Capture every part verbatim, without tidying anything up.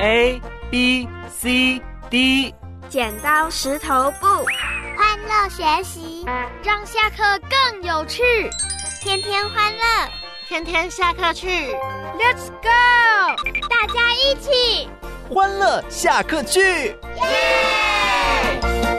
A B C D。 剪刀石头布， 欢乐学习， 让下课更有趣。 天天欢乐， 天天下课去。 Let's go！ 大家一起欢乐下课去，耶！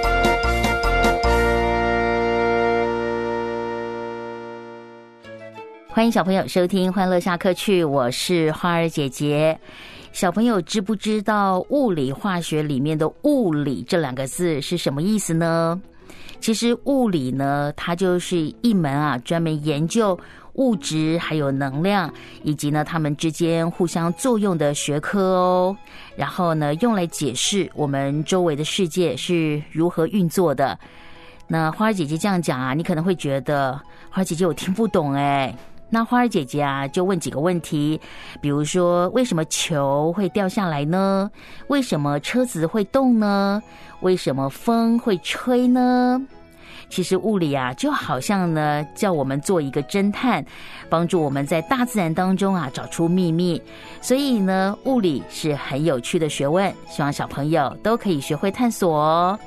欢迎小朋友收听欢乐下课去，我是花儿姐姐。小朋友知不知道物理化学里面的物理这两个字是什么意思呢？其实物理呢，它就是一门啊专门研究物质还有能量以及呢它们之间互相作用的学科哦。然后呢用来解释我们周围的世界是如何运作的。那花儿姐姐这样讲啊，你可能会觉得花儿姐姐我听不懂哎。那花儿姐姐啊就问几个问题，比如说为什么球会掉下来呢？为什么车子会动呢？为什么风会吹呢？其实物理啊就好像呢叫我们做一个侦探，帮助我们在大自然当中啊找出秘密。所以呢物理是很有趣的学问，希望小朋友都可以学会探索哦。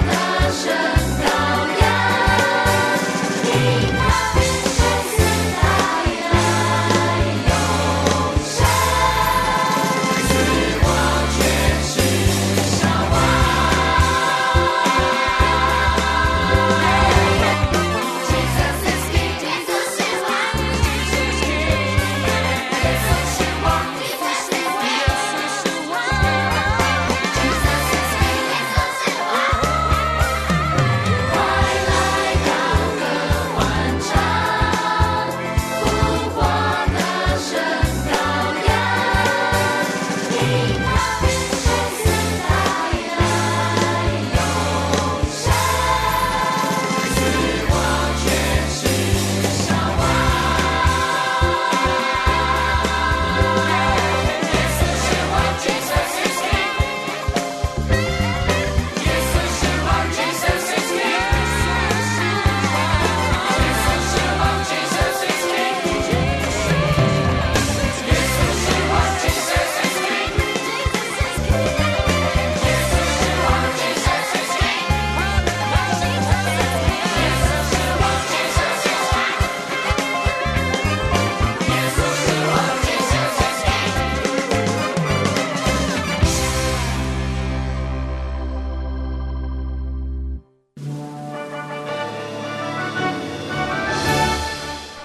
Thank you.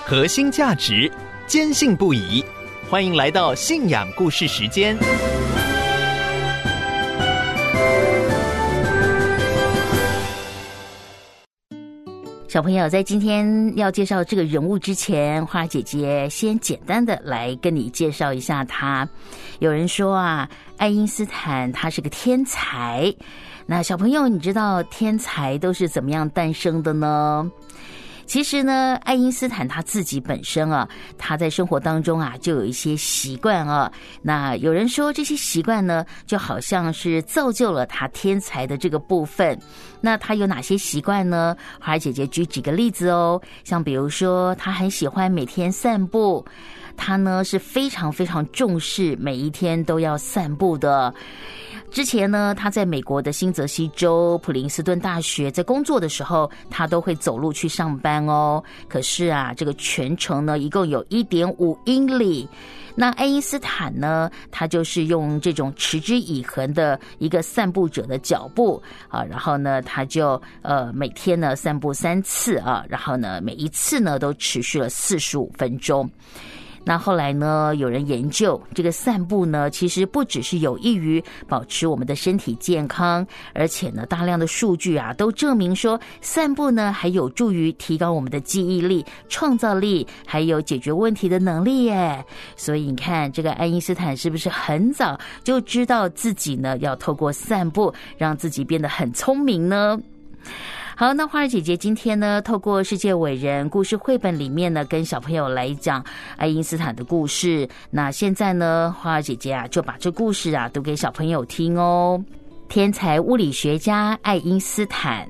核心价值，坚信不疑。欢迎来到信仰故事时间。 小朋友，在今天要介绍这个人物之前，花姐姐先简单的来跟你介绍一下他。有人说啊，爱因斯坦他是个天才。那小朋友，你知道天才都是怎么样诞生的呢？其实呢，爱因斯坦他自己本身啊，他在生活当中啊，就有一些习惯啊。那有人说这些习惯呢，就好像是造就了他天才的这个部分。那他有哪些习惯呢？花儿姐姐举几个例子哦，像比如说，他很喜欢每天散步，他呢是非常非常重视每一天都要散步的。之前呢，他在美国的新泽西州普林斯顿大学在工作的时候，他都会走路去上班哦。可是啊，这个全程呢，一共有 一点五英里。那爱因斯坦呢，他就是用这种持之以恒的一个散步者的脚步啊，然后呢，他就呃每天呢散步三次啊，然后呢，每一次呢都持续了四十五分钟。那后来呢，有人研究这个散步呢，其实不只是有益于保持我们的身体健康，而且呢，大量的数据啊都证明说，散步呢还有助于提高我们的记忆力、创造力，还有解决问题的能力耶。所以你看，这个爱因斯坦是不是很早就知道自己呢要透过散步让自己变得很聪明呢？好，那花儿姐姐今天呢，透过世界伟人故事绘本里面呢，跟小朋友来讲爱因斯坦的故事。那现在呢，花儿姐姐啊，就把这故事啊读给小朋友听哦。天才物理学家爱因斯坦，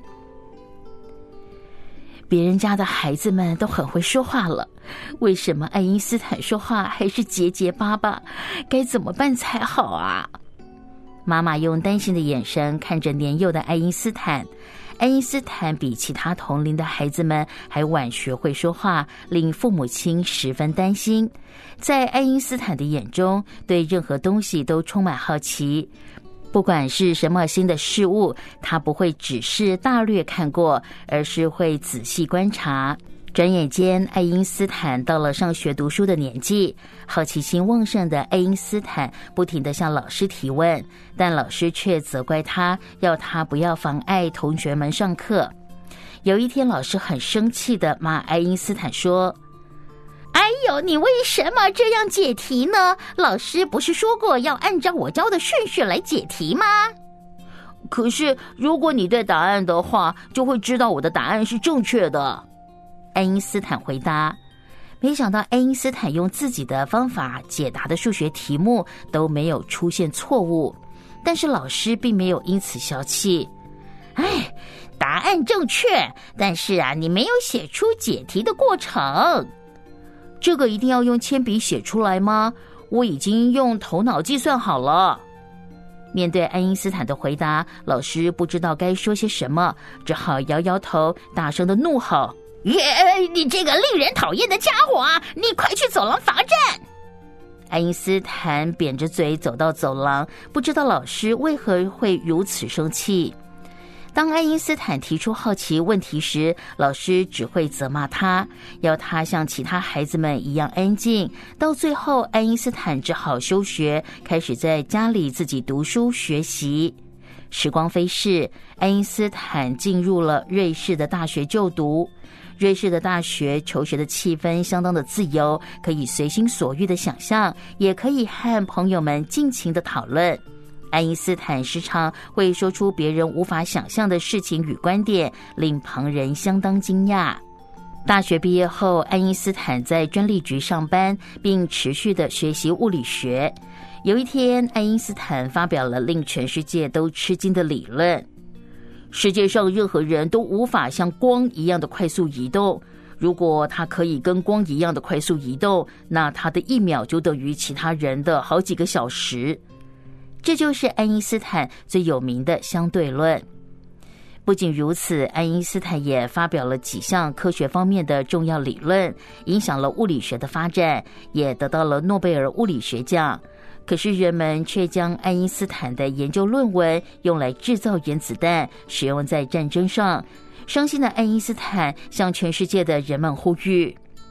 别人家的孩子们都很会说话了，为什么爱因斯坦说话还是结结巴巴？该怎么办才好啊？妈妈用担心的眼神看着年幼的爱因斯坦。爱因斯坦比其他同龄的孩子们还晚学会说话，令父母亲十分担心。在爱因斯坦的眼中，对任何东西都充满好奇，不管是什么新的事物，他不会只是大略看过，而是会仔细观察。转眼间，爱因斯坦到了上学读书的年纪，好奇心旺盛的爱因斯坦不停地向老师提问，但老师却责怪他，要他不要妨碍同学们上课。有一天，老师很生气地骂爱因斯坦说：“哎呦，你为什么这样解题呢？老师不是说过要按照我教的顺序来解题吗？可是如果你对答案的话，就会知道我的答案是正确的。”爱因斯坦回答。没想到爱因斯坦用自己的方法解答的数学题目都没有出现错误，但是老师并没有因此消气。哎，答案正确，但是啊，你没有写出解题的过程。这个一定要用铅笔写出来吗？我已经用头脑计算好了。面对爱因斯坦的回答，老师不知道该说些什么，只好摇摇头，大声的怒吼：耶！你这个令人讨厌的家伙啊！你快去走廊罚站！爱因斯坦扁着嘴走到走廊，不知道老师为何会如此生气。当爱因斯坦提出好奇问题时，老师只会责骂他，要他像其他孩子们一样安静。到最后，爱因斯坦只好休学，开始在家里自己读书学习。时光飞逝，爱因斯坦进入了瑞士的大学就读。瑞士的大学求学的气氛相当的自由，可以随心所欲的想象，也可以和朋友们尽情的讨论。爱因斯坦时常会说出别人无法想象的事情与观点，令旁人相当惊讶。大学毕业后，爱因斯坦在专利局上班，并持续的学习物理学。有一天，爱因斯坦发表了令全世界都吃惊的理论：世界上任何人都无法像光一样的快速移动。如果他可以跟光一样的快速移动，那他的一秒就等于其他人的好几个小时。这就是爱因斯坦最有名的相对论。不仅如此，爱因斯坦也发表了几项科学方面的重要理论，影响了物理学的发展，也得到了诺贝尔物理学奖。可是人们却将爱因斯坦的研究论文用来制造原子弹，使用在战争上。伤心的爱因斯坦向全世界的人们呼吁：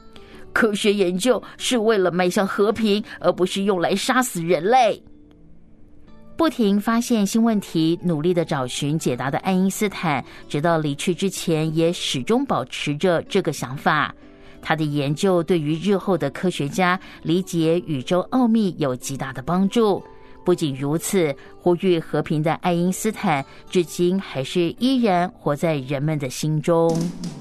科学研究是为了迈向和平，而不是用来杀死人类。不停发现新问题，努力的找寻解答的爱因斯坦，直到离去之前也始终保持着这个想法。他的研究对于日后的科学家理解宇宙奥秘有极大的帮助。不仅如此，呼吁和平的爱因斯坦至今还是依然活在人们的心中。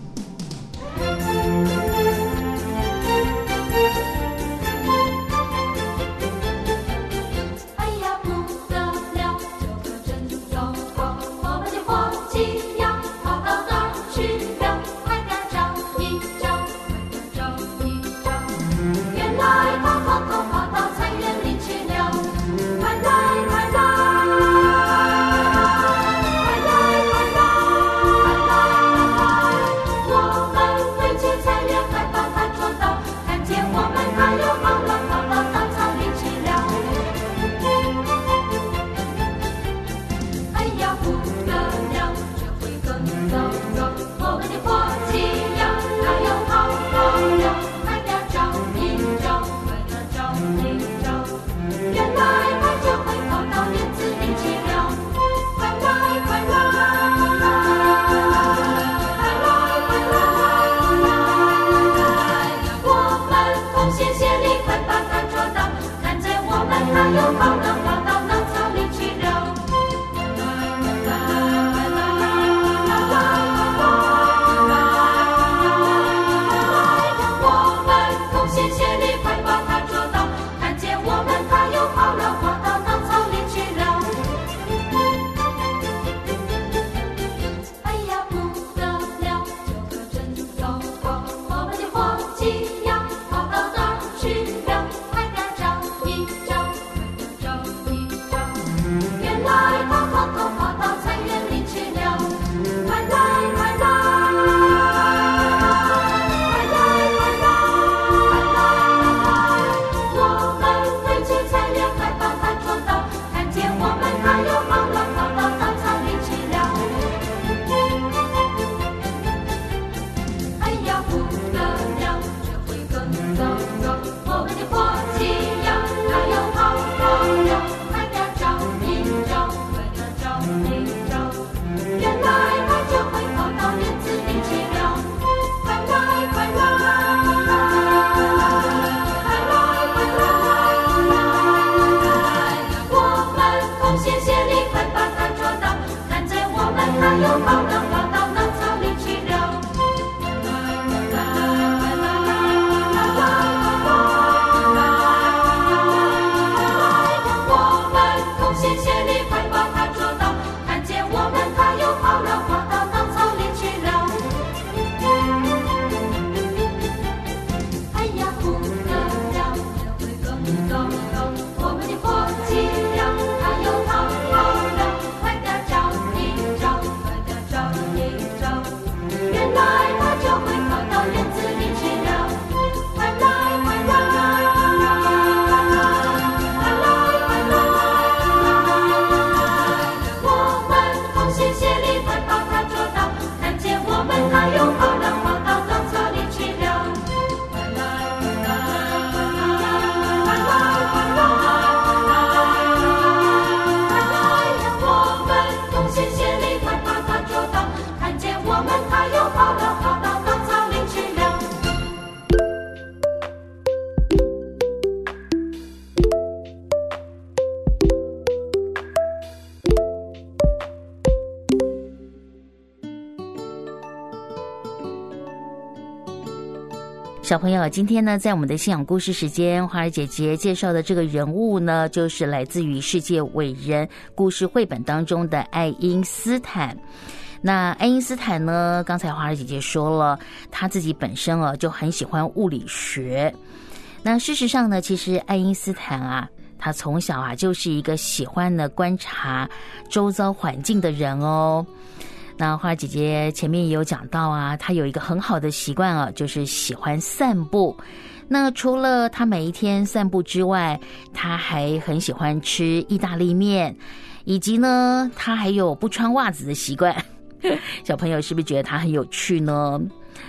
小朋友，今天呢，在我们的信仰故事时间，花儿姐姐介绍的这个人物呢，就是来自于世界伟人故事绘本当中的爱因斯坦。那爱因斯坦呢，刚才花儿姐姐说了，他自己本身啊就很喜欢物理学。那事实上呢，其实爱因斯坦啊，他从小啊就是一个喜欢呢观察周遭环境的人哦。那花儿姐姐前面也有讲到啊，她有一个很好的习惯啊，就是喜欢散步。那除了她每一天散步之外，她还很喜欢吃意大利面，以及呢，她还有不穿袜子的习惯。小朋友是不是觉得她很有趣呢？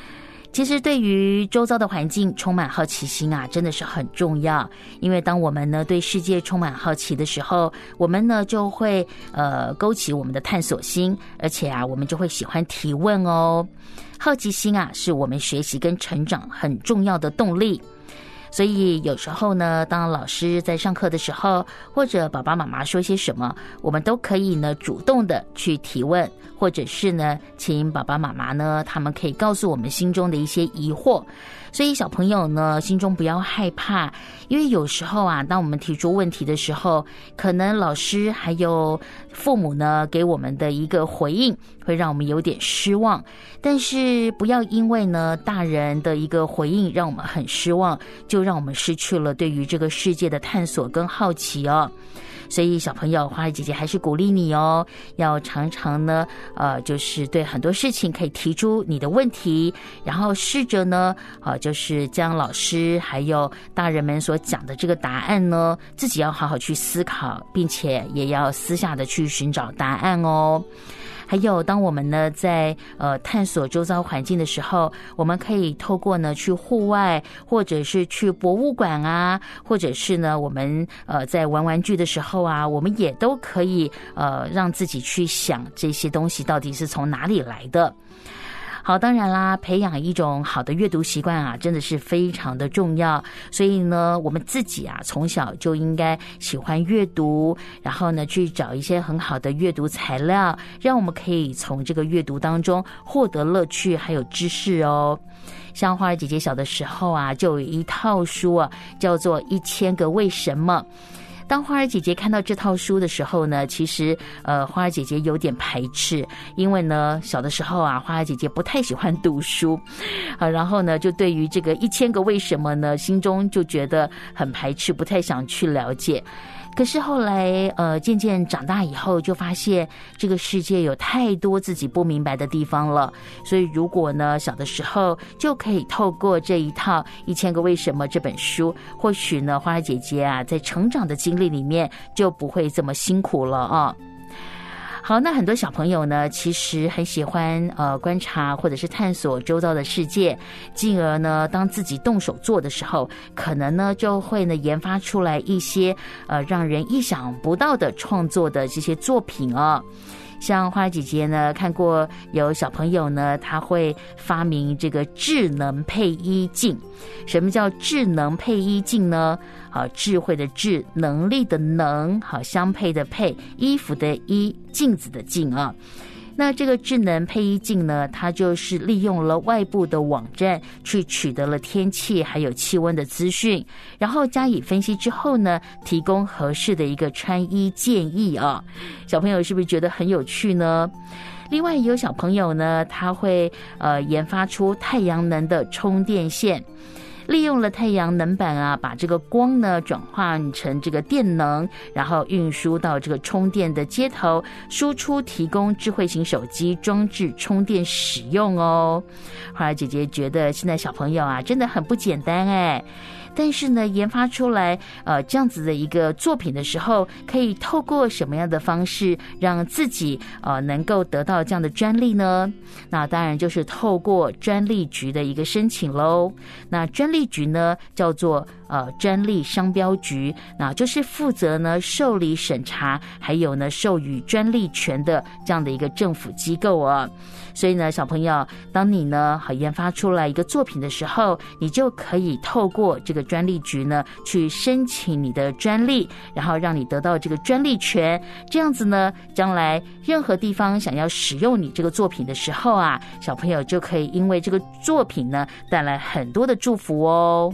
其实对于周遭的环境充满好奇心啊，真的是很重要。因为当我们呢对世界充满好奇的时候，我们呢就会呃勾起我们的探索心，而且啊我们就会喜欢提问哦。好奇心啊是我们学习跟成长很重要的动力。所以有时候呢，当老师在上课的时候，或者爸爸妈妈说些什么，我们都可以呢主动的去提问，或者是呢请爸爸妈妈呢他们可以告诉我们心中的一些疑惑。所以小朋友呢心中不要害怕，因为有时候啊当我们提出问题的时候，可能老师还有父母呢给我们的一个回应会让我们有点失望，但是不要因为呢大人的一个回应让我们很失望，就让我们失去了对于这个世界的探索跟好奇哦。所以小朋友，花儿姐姐还是鼓励你哦，要常常呢呃就是对很多事情可以提出你的问题，然后试着呢呃就是将老师还有大人们所讲的这个答案呢自己要好好去思考，并且也要私下的去寻找答案哦。还有当我们呢在呃探索周遭环境的时候，我们可以透过呢去户外，或者是去博物馆啊，或者是呢我们呃在玩玩具的时候啊，我们也都可以呃让自己去想这些东西到底是从哪里来的。好，当然啦，培养一种好的阅读习惯啊，真的是非常的重要。所以呢，我们自己啊，从小就应该喜欢阅读，然后呢，去找一些很好的阅读材料，让我们可以从这个阅读当中获得乐趣，还有知识哦。像花儿姐姐小的时候啊，就有一套书啊，叫做《一千个为什么》。当花儿姐姐看到这套书的时候呢，其实呃，花儿姐姐有点排斥，因为呢，小的时候啊，花儿姐姐不太喜欢读书，啊，然后呢，就对于这个一千个为什么呢，心中就觉得很排斥，不太想去了解。可是后来呃渐渐长大以后，就发现这个世界有太多自己不明白的地方了，所以如果呢小的时候就可以透过这一套一千个为什么这本书，或许呢花儿姐姐啊在成长的经历里面就不会这么辛苦了啊。好，那很多小朋友呢，其实很喜欢呃观察或者是探索周遭的世界，进而呢，当自己动手做的时候，可能呢就会呢研发出来一些呃让人意想不到的创作的这些作品哦。像花儿姐姐呢看过有小朋友呢他会发明这个智能配衣镜。什么叫智能配衣镜呢？好，智慧的智，能力的能，好，相配的配，衣服的衣，镜子的镜啊。那这个智能配衣镜呢，它就是利用了外部的网站去取得了天气还有气温的资讯，然后加以分析之后呢，提供合适的一个穿衣建议啊。小朋友是不是觉得很有趣呢？另外也有小朋友呢，他会呃研发出太阳能的充电线，利用了太阳能板啊，把这个光呢转换成这个电能，然后运输到这个充电的接头，输出提供智慧型手机装置充电使用哦。花儿姐姐觉得现在小朋友啊真的很不简单哎。但是呢，研发出来呃这样子的一个作品的时候，可以透过什么样的方式让自己呃能够得到这样的专利呢？那当然就是透过专利局的一个申请喽。那专利局呢叫做呃专利商标局，那就是负责呢受理审查，还有呢授予专利权的这样的一个政府机构啊。所以呢，小朋友，当你呢好研发出来一个作品的时候，你就可以透过这个专利局呢去申请你的专利，然后让你得到这个专利权。这样子呢，将来任何地方想要使用你这个作品的时候啊，小朋友就可以因为这个作品呢带来很多的祝福哦。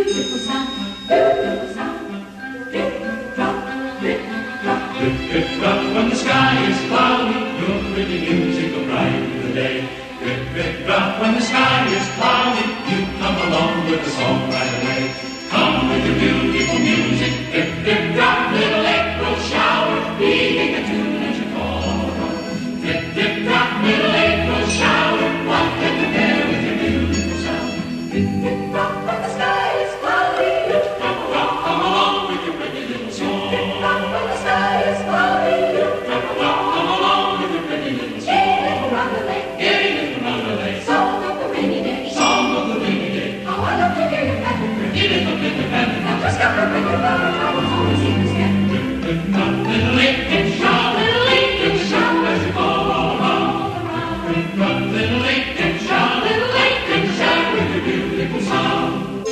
beautiful sound, beautiful sound. Drip, drop, drip, drop. Drip, drip, drop when the sky is cloudy. Your pretty music will brighten the day. Drip, drip, drop when the sky is cloudy. You come along with the song right away. Come with your beautiful music. Drip, drip, drop, little April shower, beating a tune as you fall. Drip, drip, drop, little April shower. What can compare with your beautiful sound? Drip, drip, drop when the sky is cloudy. Drip, drip, drop, come along with your pretty little song. Drip, drip, drop when the sky is cloudy. Drip, drip, drop, come along with your pretty little song. Gay little roundelay, gay little roundelay. Song of the rainy day, song of the rainy day. How I love to hear your pepper print. Get it up in the pepper. Now just got to bring your brother. I was always in his head. Drip, drip, drop, little April shower, little April shower as you go along. Drip, drop, little April shower, little April shower with your beautiful song.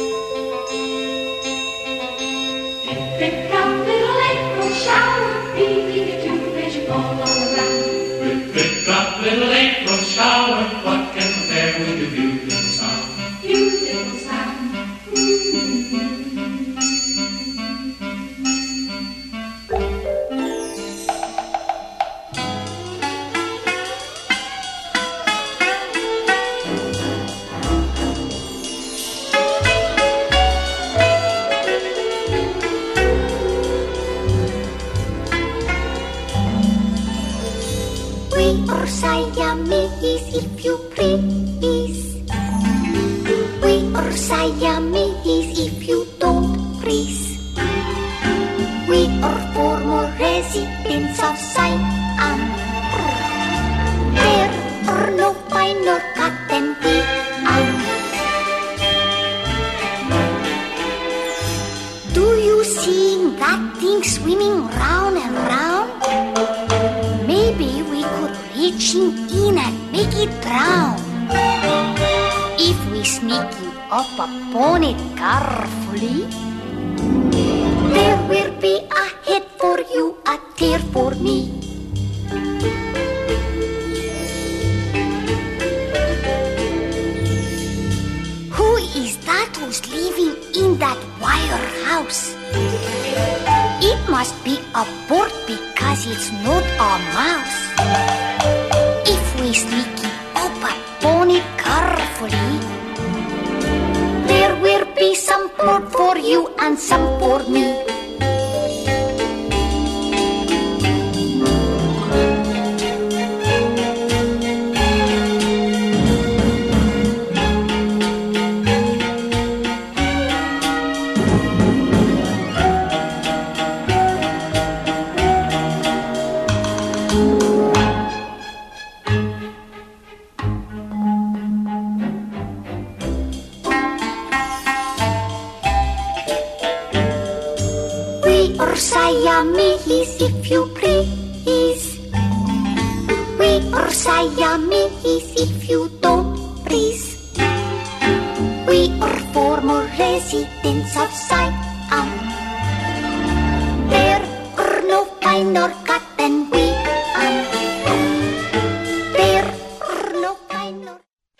Drip, drop, little April shower, beating a tune as you go all around. Drip, drip, drop, little April shower, what can compare with your beautiful sound? Beautiful sound. We are Siamese, if you please. We are Siamese, if you don't please. We are former residents of Siam. There are no finer cut than we are. Do you see that thing swimming round and round? Maybe we could reach him in and make it drown. If we sneak him up upon it carefully, there will be a head for you, a tail for me. Who is that who's living in that wire house? It must be a bird because it's not a mouse. If we sneak it up upon it carefully, there will be some food for you and some for me. Siamese, if you please. We are Siamese, if you don't please. We are former residents of Siam. There are no finer cut than we are. There are no finer.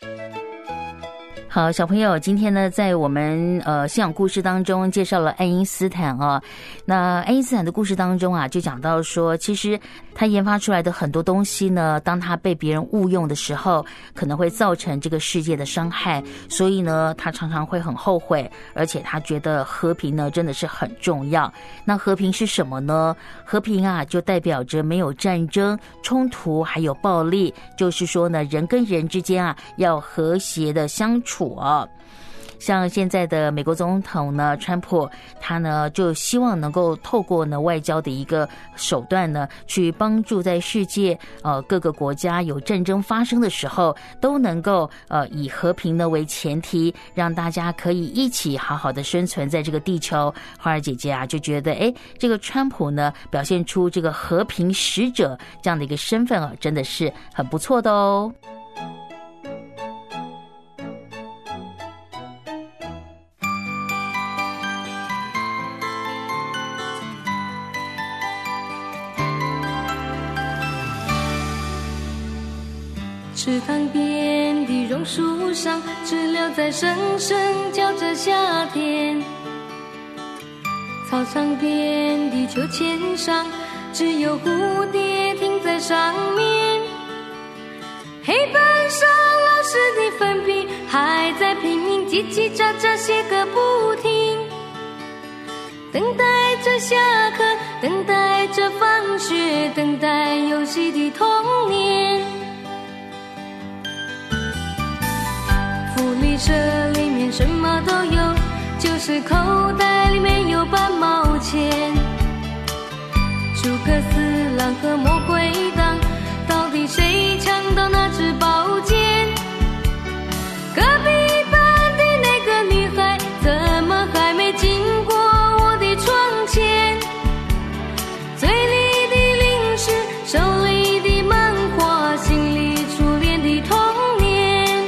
好，小朋友，今天呢，在我们呃信仰故事当中介绍了爱因斯坦啊。那爱因斯坦的故事当中啊，就讲到说，其实他研发出来的很多东西呢，当他被别人误用的时候，可能会造成这个世界的伤害，所以呢，他常常会很后悔，而且他觉得和平呢真的是很重要。那和平是什么呢？和平啊，就代表着没有战争、冲突，还有暴力，就是说呢，人跟人之间啊，要和谐的相处啊。像现在的美国总统呢，川普，他呢就希望能够透过呢外交的一个手段呢，去帮助在世界呃各个国家有战争发生的时候，都能够呃以和平呢为前提，让大家可以一起好好的生存在这个地球。花儿姐姐啊就觉得，哎，这个川普呢表现出这个和平使者这样的一个身份啊，真的是很不错的哦。 池塘边的榕树上，知了在声声叫着夏天。操场边的秋千上，只有蝴蝶停在上面。黑板上老师的粉笔还在拼命叽叽喳喳写个不停，等待着下课，等待着放学，等待游戏的童年。福利社里面什么都有，就是口袋里面有半毛钱。诸葛四郎和魔鬼党，到底谁抢到那支宝剑？隔壁班的那个女孩怎么还没经过我的窗前？嘴里的零食，手里的漫画，心里初恋的童年。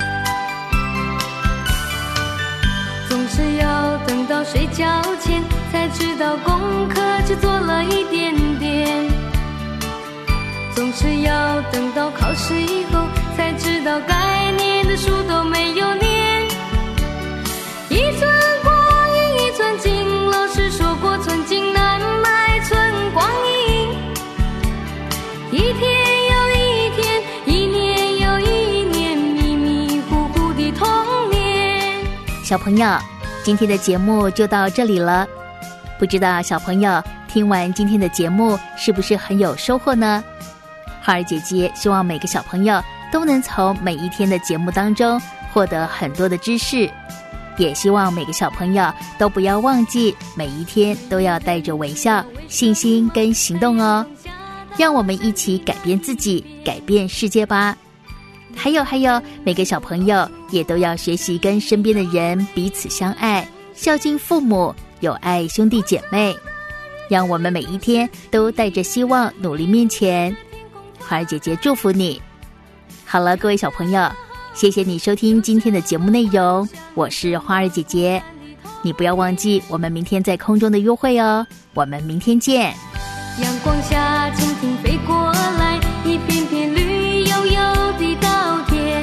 总是要等到睡觉前才知道功课只做了一点点，总是要等到考试以后才知道该念的书都没有念。一寸光阴一寸金，老师说过寸金难买寸光阴。一天又一天，一年又一年，迷迷糊糊的童年。 小朋友，今天的节目就到这里了。不知道小朋友听完今天的节目是不是很有收获呢？花儿姐姐希望每个小朋友都能从每一天的节目当中获得很多的知识，也希望每个小朋友都不要忘记每一天都要带着微笑、信心跟行动哦。让我们一起改变自己，改变世界吧。还有还有，每个小朋友也都要学习跟身边的人彼此相爱，孝敬父母，有爱兄弟姐妹。让我们每一天都带着希望努力面前。花儿姐姐祝福你。好了，各位小朋友，谢谢你收听今天的节目内容，我是花儿姐姐。你不要忘记我们明天在空中的约会哦，我们明天见。 阳光下蜻蜓飞过来，一片片绿油油的稻田。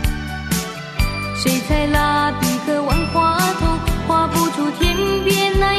水彩蜡笔和万花筒画不出天边那